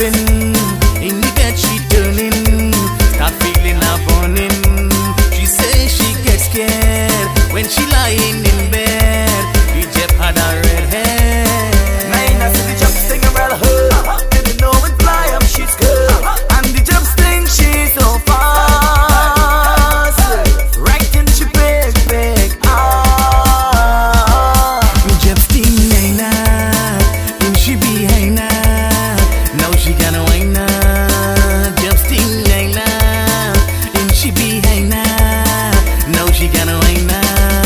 jumping, in the bed she turning, start feeling her burning. She says she gets scared when she lying in bed. The Jeff had a red hair. Man, I see the Jeff sting around her. Didn't know it fly up, she's good. And the Jeff sting, she's so fast. Right in she big, big. Jeff sting, Naina, and she behind her. Now she gonna whine her. Jeff sting, Naina, and she behind her. Now she gonna whine her.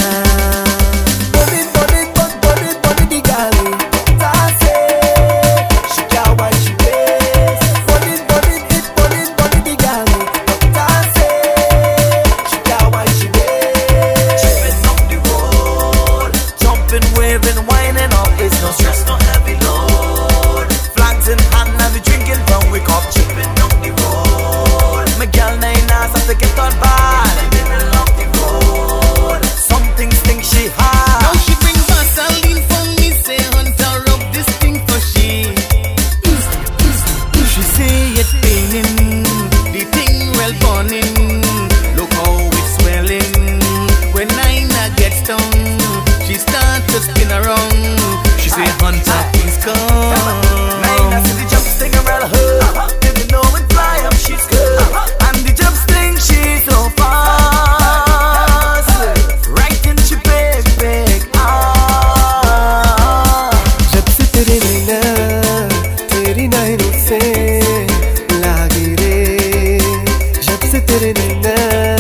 Body, the galley. Tassy, she can't watch she face. Body, the galley. Tassy, she can't watch she face. Tripping up the road, jumping, waving, whining up. It's no stress, no heavy load. Flags in hand and we drinking from we cup. Tripping up the road. My girl Naina's have to get on bad. Middle of the road, something stinks she hard. Now she bring Vaseline for me, say hunter up this thing for she. She say it's paining, the thing well burning. Look how it's swelling. When Naina gets down, she start to spin around. She say hunter please come. Naina see the jump sting around her. Didn't know it fly up, she's good. And the jump sting, she's so fast. Right in she big, big. जब से तेरे नैना तेरी नैनों से लागे रे, जब से तेरे नैना